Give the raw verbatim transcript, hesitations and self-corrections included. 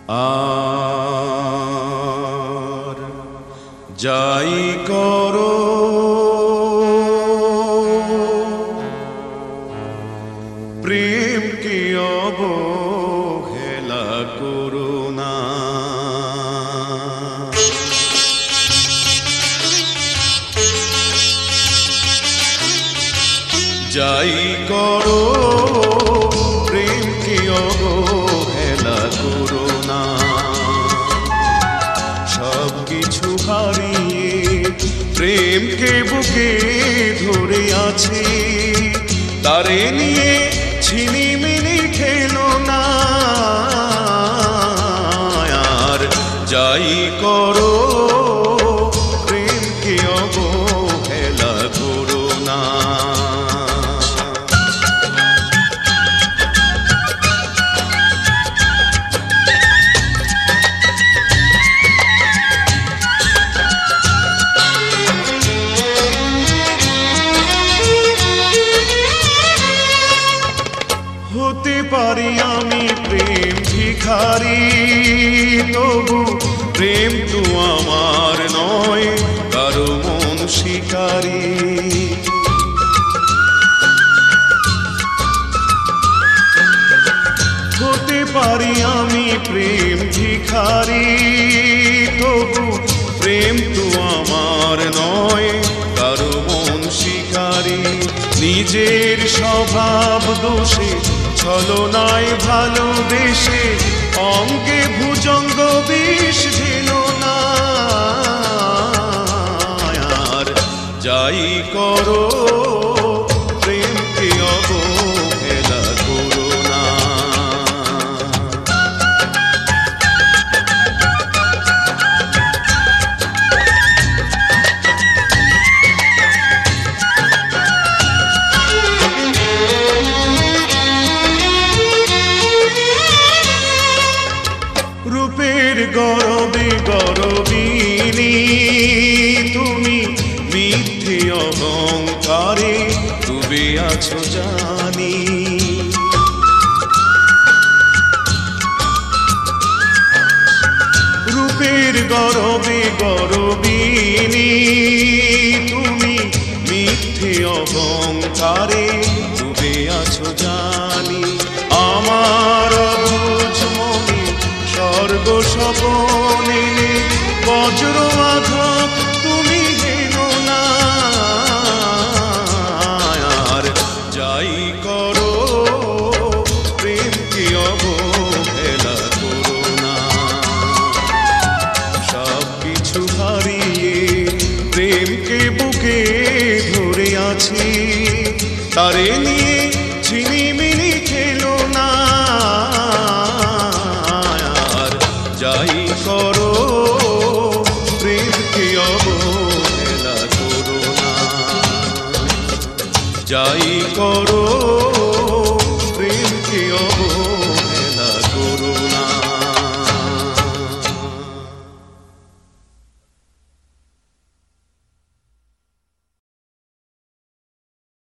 আর যাই করো প্রেমকে অবহেলা করো না। যাই করো প্রেমকে অবহেলা করো না। সব কিছু হারিয়ে প্রেমকে বুকে ধরে আছে, তারে নিয়ে ছিনিমিনি খেলো না। আর যাই করো প্রেমকে অবহেলা করো না। হতে পারি আমি প্রেম ভিখারি, তবু প্রেম তো আমার নয় কারো মন শিকারি। হতে পারি আমি প্রেম ভিখারি, তবু প্রেম তো আমার নয় কারো মন শিকারি। নিজের স্বভাব দোষে ছলনায় ভালোবেসে অঙ্গে ভুজঙ্গ বিষ ঢেলো না। আর যাই করো প্রেমকে অবহেলা করো না। রূপের গরবে গরবিনী তুমি, মিথ্যে অহংকারে ডুবে আছো জানি। রূপের গরবে গরবিনী তুমি, মিথ্যে অহংকারে ডুবে আছো জানি। আমার অবুঝ মনে স্বর্গ স্বপনে বজ্র আঘাত তুমি হেনো না। আর যাই করো প্রেমকে অবহেলা করো না। সব কিছু হারিয়ে প্রেমকে বুকে ধরে আছি, তারে নিয়ে ছিনিমিনি খেলো না। যাই করো প্রেমকে অবহেলা করো না। যাই করো